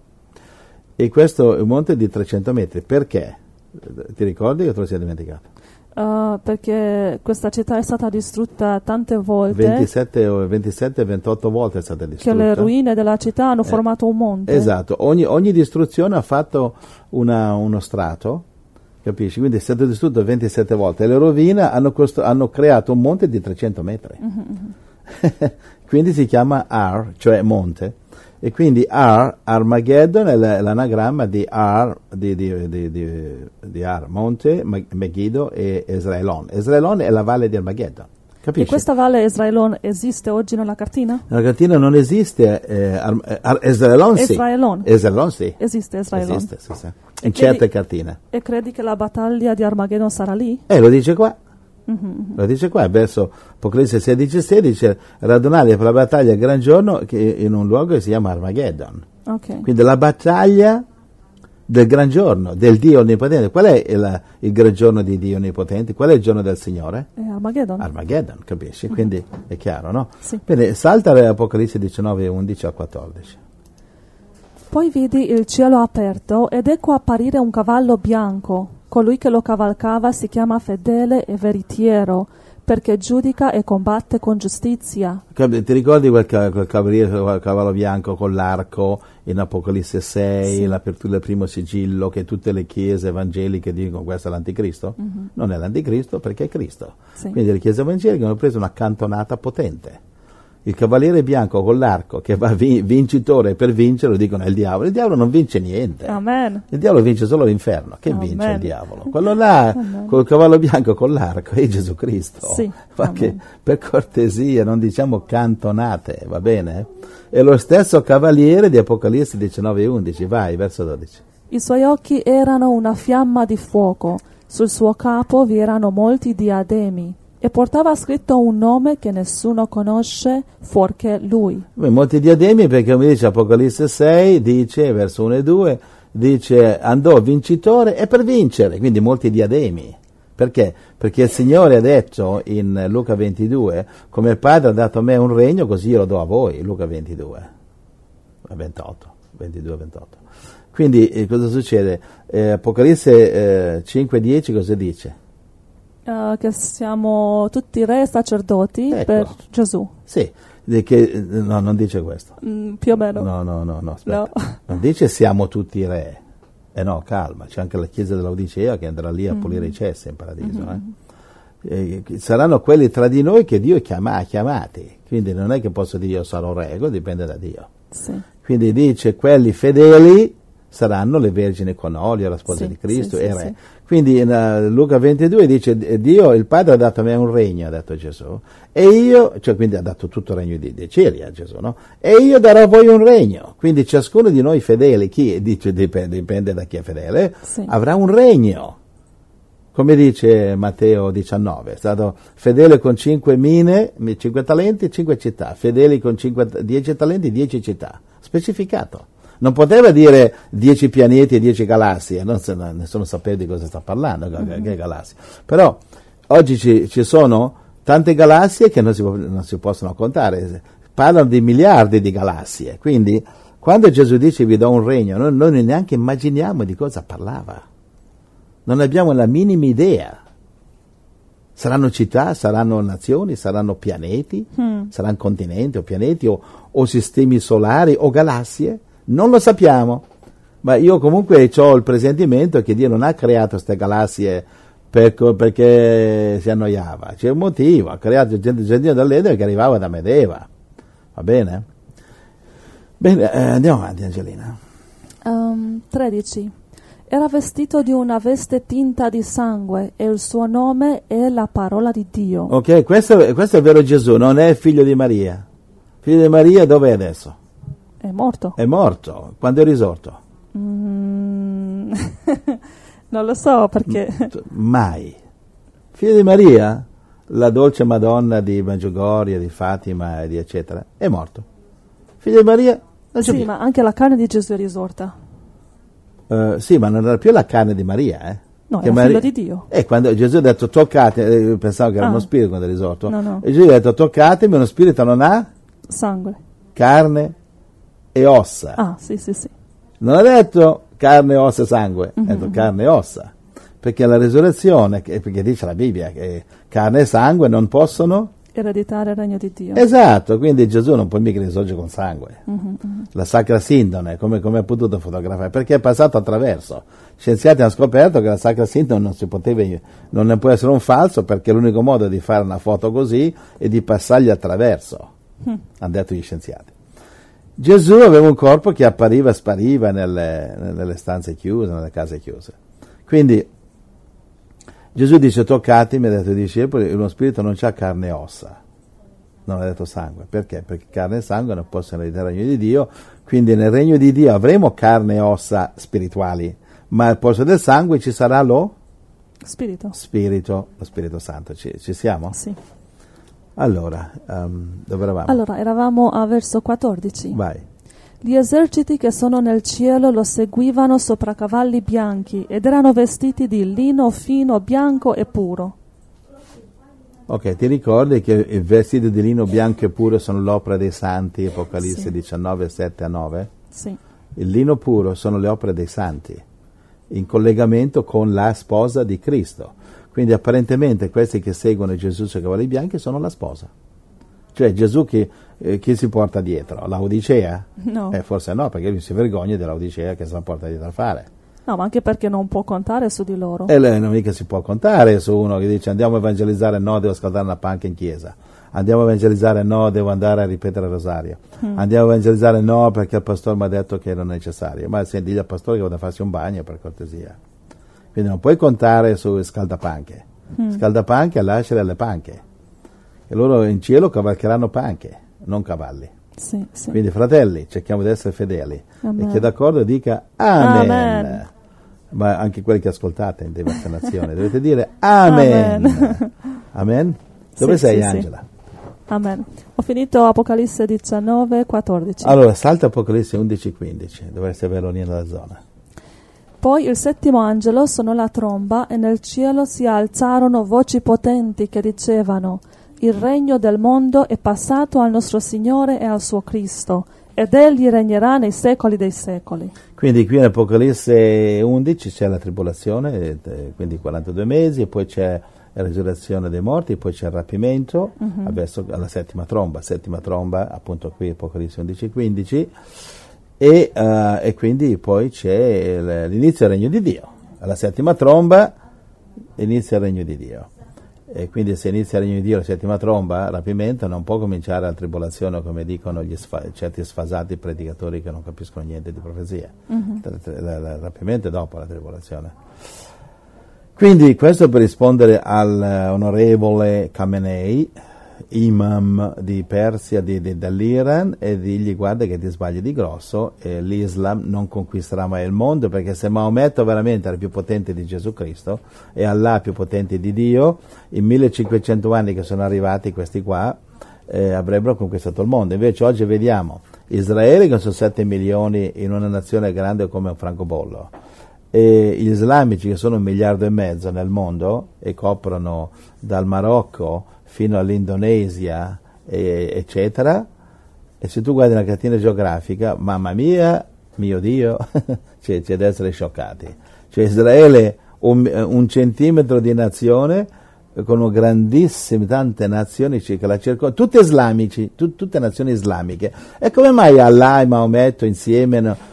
E questo è un monte di trecento metri, perché? Ti ricordi che te lo sei dimenticato? Uh, perché questa città è stata distrutta tante volte, ventisette o ventisette ventotto volte è stata distrutta, che le ruine della città hanno eh, formato un monte. Esatto, ogni, ogni distruzione ha fatto una, uno strato, capisci? Quindi è stato distrutto ventisette volte e le rovine hanno, costo- hanno creato un monte di trecento metri. Mm-hmm. Quindi si chiama Ar, cioè monte. E quindi Ar, Armageddon è l'anagramma di Ar, di, di, di, di, di Ar, monte, Megiddo e Esraelon. Esraelon è la valle di Armageddon. Capisci? E questa valle Esraelon esiste oggi nella cartina? Nella cartina non esiste, eh, Ar- Ar- Esraelon sì. Esraelon. Esraelon sì. Esiste Esraelon. Esiste, sì, sì. In certe cartine. E credi che la battaglia di Armageddon sarà lì? Eh, lo dice qua. Mm-hmm. Lo dice qua, verso Apocalisse sedici sedici, radunati per la battaglia del gran giorno che in un luogo che si chiama Armageddon. Okay. Quindi la battaglia del gran giorno, del Dio Onnipotente. Qual è il, il gran giorno di Dio Onnipotente? Qual è il giorno del Signore? È Armageddon. Armageddon, capisci? Mm-hmm. Quindi è chiaro, no? Sì. Quindi salta Apocalisse diciannove, undici a quattordici. Poi vidi il cielo aperto ed ecco apparire un cavallo bianco. Colui che lo cavalcava si chiama Fedele e Veritiero, perché giudica e combatte con giustizia. Ti ricordi quel, quel cavaliere, quel cavallo bianco con l'arco in Apocalisse sei, sì. L'apertura del primo sigillo, che tutte le chiese evangeliche dicono questo è l'anticristo? Mm-hmm. Non è l'anticristo perché è Cristo. Sì. Quindi le chiese evangeliche hanno preso una cantonata potente. Il cavaliere bianco con l'arco che va vi- vincitore per vincere, lo dicono è il diavolo. Il diavolo non vince niente. Amen. Il diavolo vince solo l'inferno. Che Amen. Vince il diavolo? Quello là Amen. Col cavallo bianco con l'arco è Gesù Cristo. Sì. Ma che, per cortesia, non diciamo cantonate, va bene? È lo stesso cavaliere di Apocalisse diciannove undici. Vai, verso dodici. I suoi occhi erano una fiamma di fuoco, sul suo capo vi erano molti diademi. E portava scritto un nome che nessuno conosce fuorché lui. Beh, molti diademi perché come dice Apocalisse sei, dice, verso uno e due, dice andò vincitore e per vincere, quindi molti diademi. Perché? Perché il Signore ha detto in Luca ventidue, come il Padre ha dato a me un regno, così io lo do a voi, Luca ventidue, ventotto, ventidue ventotto. Quindi eh, cosa succede? Eh, Apocalisse eh, cinque dieci cosa dice? Uh, che siamo tutti re e sacerdoti, ecco, per Gesù. Sì, che, no, non dice questo. Mm, più o meno. No, no, no, no, aspetta. No. Non dice siamo tutti re. Eh no, calma, c'è anche la chiesa dell'Odicea che andrà lì a pulire mm-hmm. i cessi in paradiso. Mm-hmm. Eh? Eh, saranno quelli tra di noi che Dio chiama, ha chiamati. Quindi non è che posso dire io sarò re, dipende da Dio. Sì. Quindi dice quelli fedeli saranno le vergini con olio, la sposa sì, di Cristo sì, e sì, re. sì. Quindi in uh, Luca ventidue dice Dio, il Padre ha dato a me un regno, ha detto Gesù, e io, cioè quindi ha dato tutto il regno di, di cieli a Gesù, no? E io darò a voi un regno. Quindi ciascuno di noi fedeli, chi dice dipende, dipende da chi è fedele, sì. avrà un regno. Come dice Matteo diciannove, è stato fedele con cinque mine, cinque talenti, cinque città, fedeli con cinque, dieci talenti, dieci città, specificato. Non poteva dire dieci pianeti e dieci galassie, non se, nessuno sapeva di cosa sta parlando, mm-hmm. che galassie. Però oggi ci, ci sono tante galassie che non si, non si possono contare, parlano di miliardi di galassie, quindi quando Gesù dice vi do un regno, noi, noi neanche immaginiamo di cosa parlava, non abbiamo la minima idea. Saranno città, saranno nazioni, saranno pianeti, mm. saranno continenti o pianeti o, o sistemi solari o galassie. Non lo sappiamo, ma io comunque ho il presentimento che Dio non ha creato queste galassie per, perché si annoiava. C'è un motivo, ha creato il giardino dell'Eden che arrivava da Medeva. Va bene? Bene, eh, andiamo avanti, Angelina. Um, tredici. Era vestito di una veste tinta di sangue e il suo nome è la parola di Dio. Ok, questo, questo è il vero Gesù, non è figlio di Maria. Figlio di Maria dov'è adesso? È morto. È morto. Quando è risorto? Mm, non lo so perché... Mai. Figlio di Maria, la dolce Madonna di Medjugorje, di Fatima e di eccetera, è morto. Figlio di Maria non c'è Sì, più. ma anche la carne di Gesù è risorta. Uh, sì, ma non era più la carne di Maria, eh? No, Che era Maria... figlio di Dio. E quando Gesù ha detto toccate, eh, pensavo che era Ah. uno spirito quando è risorto, No, no. e Gesù ha detto toccatemi, uno spirito non ha Sangue. carne e ossa. Ah, sì, sì, sì. Non ha detto carne, ossa e sangue, Mhm, ha detto carne e ossa, perché la resurrezione, che- perché dice la Bibbia che carne e sangue non possono... Ereditare il regno di Dio. Esatto, quindi Gesù non può mica risorgere con sangue. Mhm, mhm. La Sacra Sindone, come, come ha potuto fotografare? Perché è passato attraverso. Scienziati hanno scoperto che la Sacra Sindone non si poteva, non ne può essere un falso, perché l'unico modo di fare una foto così è di passargli attraverso, Mm. hanno detto gli scienziati. Gesù aveva un corpo che appariva e spariva nelle, nelle stanze chiuse, nelle case chiuse. Quindi Gesù dice toccatemi, ha detto ai discepoli, uno spirito non c'ha carne e ossa, non ha detto sangue. Perché? Perché carne e sangue non possono ereditare il regno di Dio, quindi nel regno di Dio avremo carne e ossa spirituali, ma al posto del sangue ci sarà lo Spirito. spirito, lo Spirito Santo. Ci, ci siamo? Sì. Allora, um, dove eravamo? Allora, eravamo a verso quattordici. Vai. Gli eserciti che sono nel cielo lo seguivano sopra cavalli bianchi ed erano vestiti di lino fino, bianco e puro. Ok, ti ricordi che i vestiti di lino bianco e puro sono l'opera dei santi, Apocalisse Sì. diciannove, sette a nove? Sì. Il lino puro sono le opere dei santi, in collegamento con la sposa di Cristo. Quindi apparentemente questi che seguono Gesù sui cavalli bianchi sono la sposa. Cioè Gesù che, eh, chi si porta dietro? Laodicea? No. Eh, forse no, perché lui si vergogna dell'Laodicea che se la porta dietro a fare. No, ma anche perché non può contare su di loro. E lei non mica si può contare su uno che dice andiamo a evangelizzare, no, devo scaldare una panca in chiesa. Andiamo a evangelizzare, no, devo andare a ripetere il rosario. Mm. Andiamo a evangelizzare, no, perché il pastore mi ha detto che non è necessario. Ma senti, digli al pastore che vada a farsi un bagno, per cortesia. Quindi non puoi contare su scaldapanche. Mm. Scaldapanche lasciare alle panche. E loro in cielo cavalcheranno panche, non cavalli. Sì, sì. Quindi fratelli, cerchiamo di essere fedeli. Amen. E chi è d'accordo dica Amen. Amen. Ma anche quelli che ascoltate in diverse nazioni dovete dire Amen. Amen. Amen? Dove Sì, sei, sì, sì. Angela? Amen. Ho finito Apocalisse diciannove, quattordici. Allora, salta Apocalisse undici quindici, dovreste averlo lì nella zona. Poi il settimo angelo suonò la tromba e nel cielo si alzarono voci potenti che dicevano: il regno del mondo è passato al nostro Signore e al suo Cristo, ed egli regnerà nei secoli dei secoli. Quindi qui in Apocalisse undici c'è la tribolazione, eh, quindi quarantadue mesi, e poi c'è la risurrezione dei morti, poi c'è il rapimento, Mhm. adesso alla settima tromba, settima tromba appunto qui Apocalisse undici quindici, e, eh, e quindi poi c'è l- l'inizio del regno di Dio. Alla settima tromba inizia il regno di Dio. E quindi se inizia il regno di Dio la settima tromba, rapimento, non può cominciare la tribolazione come dicono gli sfa- certi sfasati predicatori che non capiscono niente di profezia. Mhm. Il rapimento è dopo la tribolazione. Quindi questo per rispondere all'onorevole Khamenei, imam di Persia, di, di, dall'Iran, e dirgli guarda che ti sbagli di grosso, e l'Islam non conquisterà mai il mondo, perché se Maometto veramente era più potente di Gesù Cristo e Allah più potente di Dio, in millecinquecento anni che sono arrivati questi qua eh, avrebbero conquistato il mondo. Invece oggi vediamo Israele che sono sette milioni in una nazione grande come un francobollo, e gli islamici che sono un miliardo e mezzo nel mondo e coprono dal Marocco fino all'Indonesia e, eccetera, e se tu guardi la catena geografica, mamma mia, mio Dio, c'è, c'è da essere scioccati. Cioè Israele un, un centimetro di nazione con grandissime tante nazioni che la circondano, tutte islamici, tut, tutte nazioni islamiche. E come mai Allah e Maometto insieme no,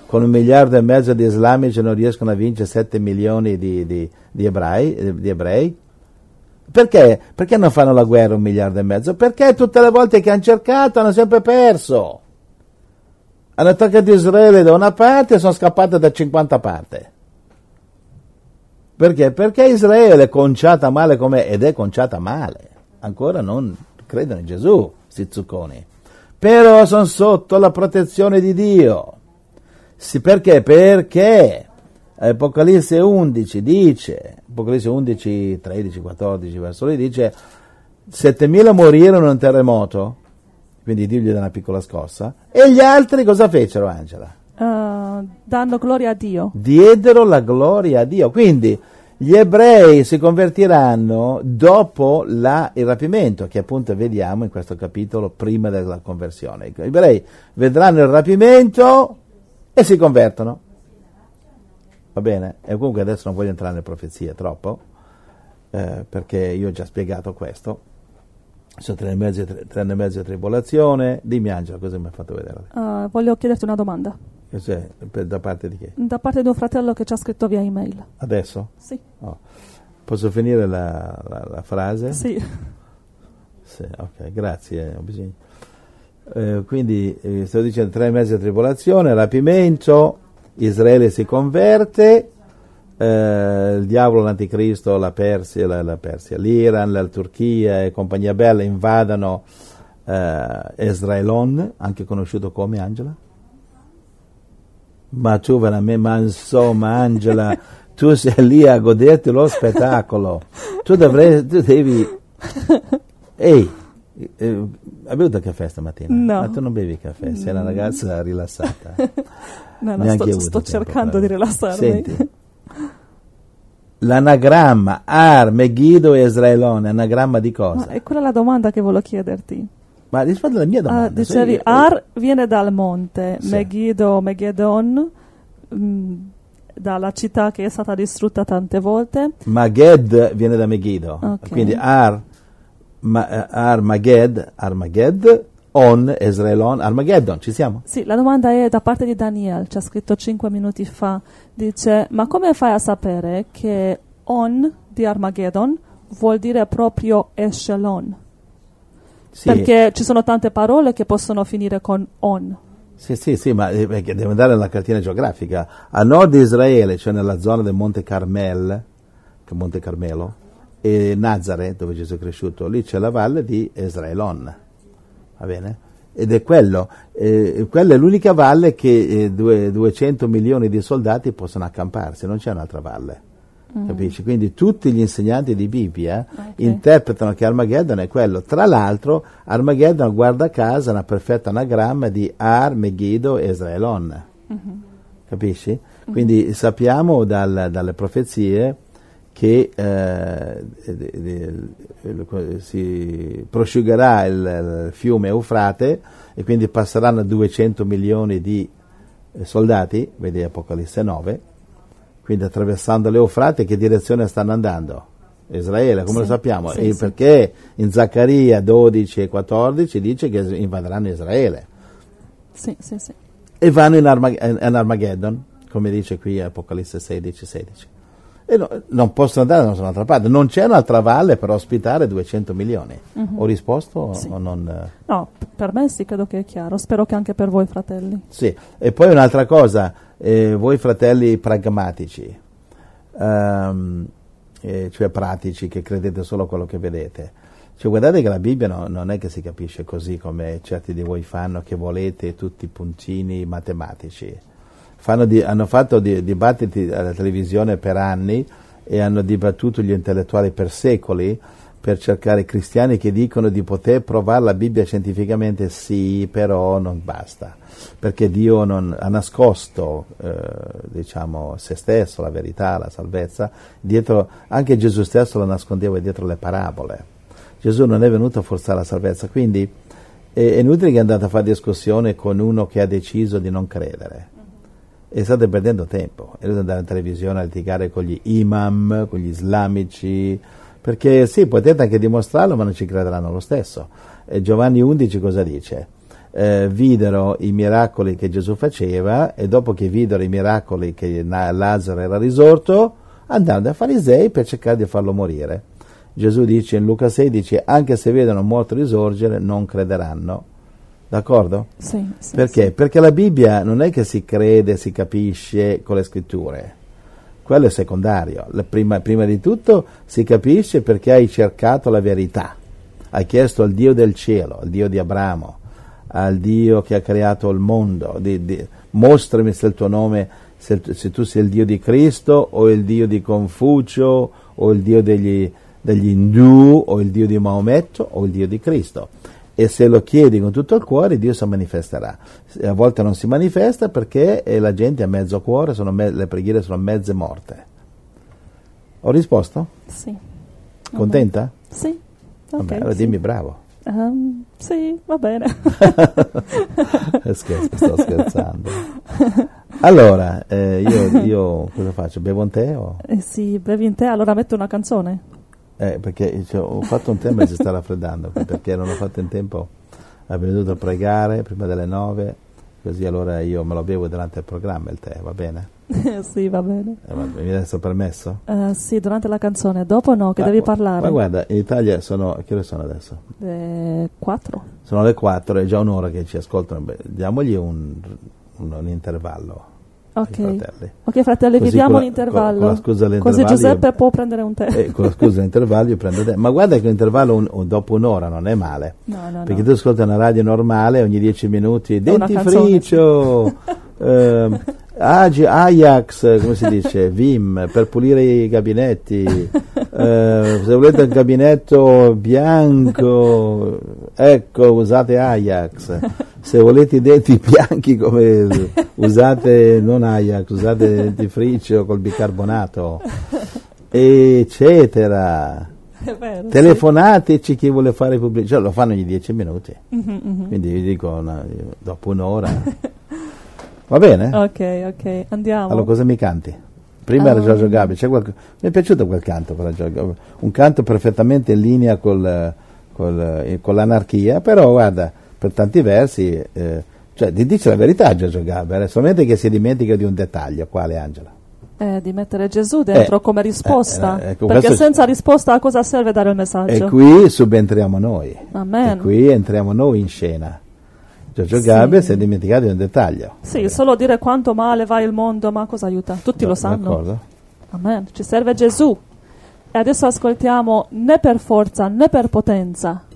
con un miliardo e mezzo di islamici non riescono a vincere sette milioni di, di, di, ebrei, di ebrei? Perché? Perché non fanno la guerra un miliardo e mezzo? Perché tutte le volte che hanno cercato hanno sempre perso. Hanno attaccato Israele da una parte e sono scappate da cinquanta parti. Perché? Perché Israele è conciata male com'è, ed è conciata male. Ancora non credono in Gesù, sti zucconi. Però sono sotto la protezione di Dio. Sì, perché? Perché Apocalisse undici dice, Apocalisse undici, tredici, quattordici verso lì dice, settemila morirono in un terremoto, quindi Dio gli dà una piccola scossa, e gli altri cosa fecero, Angela? Uh, danno gloria a Dio. Diedero la gloria a Dio. Quindi gli ebrei si convertiranno dopo la, il rapimento, che appunto vediamo in questo capitolo prima della conversione. Gli ebrei vedranno il rapimento e si convertono. Va bene? E comunque adesso non voglio entrare nelle profezie troppo, eh, perché io ho già spiegato questo. Sono tre anni e mezzo, tre, tre anni e mezzo di tribolazione. Dimmi, Angela, cosa mi hai fatto vedere? Uh, voglio chiederti una domanda. Cioè, da parte di chi? Da parte di un fratello che ci ha scritto via email. Adesso? Sì. Oh. Posso finire la, la, la frase? Sì. Sì, ok, grazie. Ho bisogno. Eh, quindi, eh, sto dicendo tre mesi di tribolazione, rapimento, Israele si converte, eh, il diavolo, l'anticristo, la Persia, la, la Persia, l'Iran, la Turchia e compagnia bella invadono eh, Esraelon, anche conosciuto come, Angela? Ma tu veramente, ma insomma, Angela, tu sei lì a goderti lo spettacolo. Tu dovrei, tu devi... Ehi, eh, hai bevuto caffè stamattina? No. Ma tu non bevi caffè, sei una ragazza rilassata. No, no, sto, sto cercando di rilassarmi. Senti, l'anagramma Ar, Megiddo e Esraelone, anagramma di cosa? Ma è quella la domanda che volevo chiederti. Ma rispondi alla mia domanda. Ah, dicevi, io, Ar viene dal monte, sì. Megiddo, Megiddon, mh, dalla città che è stata distrutta tante volte. Maged viene da Megiddo, Okay. quindi Ar, ma, Ar Maged, Armaged, On, Esraelon, Armageddon, ci siamo? Sì, la domanda è da parte di Daniel, ci ha scritto cinque minuti fa, dice, ma come fai a sapere che On di Armageddon vuol dire proprio Echelon? Sì. Perché ci sono tante parole che possono finire con on. Sì, sì, sì, ma eh, perché devo andare nella cartina geografica. A nord di Israele, cioè nella zona del Monte Carmel, che è Monte Carmelo, e Nazareth, dove Gesù è cresciuto, lì c'è la valle di Esraelon, va bene? Ed è quello, eh, quella è l'unica valle che eh, due, duecento milioni di soldati possono accamparsi, non c'è un'altra valle. Mm. Capisci? Quindi tutti gli insegnanti di Bibbia okay. interpretano che Armageddon è quello. Tra l'altro Armageddon, guarda caso, è una perfetta anagramma di Ar, Megiddo e Esraelon. Mm-hmm. Capisci? Mm-hmm. Quindi sappiamo dal, dalle profezie che eh, si prosciugherà il, il fiume Eufrate e quindi passeranno duecento milioni di soldati, vedi Apocalisse nove. Quindi attraversando l'Eufrate, che direzione stanno andando? Israele, come sì, lo sappiamo? Sì, e sì. Perché in Zaccaria dodici e quattordici dice che invaderanno Israele. Sì, sì, sì. E vanno in, Armag- in Armageddon, come dice qui Apocalisse sedici sedici. E no, non possono andare da un'altra parte. Non c'è un'altra valle per ospitare duecento milioni. Mm-hmm. Ho risposto sì. o non? No, per me sì, credo che è chiaro. Spero che anche per voi, fratelli. Sì, e poi un'altra cosa, eh, voi fratelli pragmatici, um, eh, cioè pratici, che credete solo a quello che vedete. Cioè, guardate che la Bibbia no, non è che si capisce così come certi di voi fanno, che volete tutti i puntini matematici. Fanno di, hanno fatto di, dibattiti alla televisione per anni e hanno dibattuto gli intellettuali per secoli per cercare cristiani che dicono di poter provare la Bibbia scientificamente. Sì, però non basta, perché Dio non ha nascosto eh, diciamo se stesso, la verità, la salvezza dietro. Anche Gesù stesso lo nascondeva dietro le parabole. Gesù non è venuto a forzare la salvezza, quindi è, è inutile che andate a fare discussione con uno che ha deciso di non credere. E state perdendo tempo, e dovete andare in televisione a litigare con gli imam, con gli islamici, perché sì, potete anche dimostrarlo, ma non ci crederanno lo stesso. E Giovanni undici cosa dice? eh, videro i miracoli che Gesù faceva, e dopo che videro i miracoli che Na- Lazzaro era risorto, andarono dai farisei per cercare di farlo morire. Gesù dice in Luca sedici, anche se vedono un morto risorgere non crederanno. D'accordo? Sì, sì, Perché? sì. Perché la Bibbia non è che si crede, si capisce con le scritture. Quello è secondario. La prima, prima di tutto si capisce perché hai cercato la verità. Hai chiesto al Dio del cielo, al Dio di Abramo, al Dio che ha creato il mondo, di, di, mostrami se il tuo nome, se, se tu sei il Dio di Cristo o il Dio di Confucio o il Dio degli, degli Indù o il Dio di Maometto o il Dio di Cristo. E se lo chiedi con tutto il cuore, Dio si manifesterà. A volte non si manifesta perché la gente ha mezzo cuore, sono me- le preghiere sono mezze morte. Ho risposto? Sì. Contenta? Sì. Vabbè, Okay, allora sì. dimmi bravo. Um, sì, va bene. Scherzo, sto scherzando. Allora, eh, io, io cosa faccio? Bevo un tè o? Eh sì, bevi in te, allora metto una canzone. Eh, perché cioè, ho fatto un tè ma si sta raffreddando, perché non ho fatto in tempo, avrei dovuto pregare prima delle nove, così allora io me lo bevo durante il programma il tè, va bene? Sì, va bene. Eh, ma mi viene permesso? Uh, sì, durante la canzone, dopo no, che Ah, devi gu- parlare. Ma guarda, in Italia sono, che ore sono adesso? Eh, quattro. Sono le quattro, è già un'ora che ci ascoltano, beh, diamogli un, un, un intervallo. ai Ok, fratelli. ok fratelli, Così vi diamo con la- l'intervallo. con la scusa Così dell'intervallo Giuseppe io- può prendere un tè. Eh, con la scusa dell'intervallo io prendo te. Ma guarda che l'intervallo un, un- dopo un'ora non è male. No, no, Perché no. tu ascolti una radio normale ogni dieci minuti, una dentifricio, ehm, Agi- Ajax, come si dice, Vim, per pulire i gabinetti, eh, se volete un gabinetto bianco, ecco, usate Ajax, se volete i denti bianchi, come usate, non Ajax, usate dentifricio col bicarbonato, eccetera. È vero, Telefonateci chi vuole fare pubblicità, cioè, lo fanno ogni dieci minuti, sì. Mhm, mhm. quindi vi dico una- dopo un'ora. Va bene? Ok, ok, andiamo. Allora cosa mi canti? Prima era Ah. Giorgio Gabbia, c'è qualco- mi è piaciuto quel canto per la Giorgio Gabbia. Un canto perfettamente in linea col, col, eh, con l'anarchia, però guarda, per tanti versi, eh, cioè ti dice la verità Giorgio Gabbia, solamente che si dimentica di un dettaglio. Quale, Angela? Eh, di mettere Gesù dentro Eh, come risposta. eh, eh, ecco, perché questo- senza risposta a cosa serve dare il messaggio? E qui subentriamo noi, Amen. e qui entriamo noi in scena. Giorgio Sì. Gabbia si è dimenticato di un dettaglio. Sì, solo dire quanto male va il mondo, ma cosa aiuta? Tutti lo sanno. D'accordo? Amen. Ci serve Gesù. E adesso ascoltiamo né per forza né per potenza,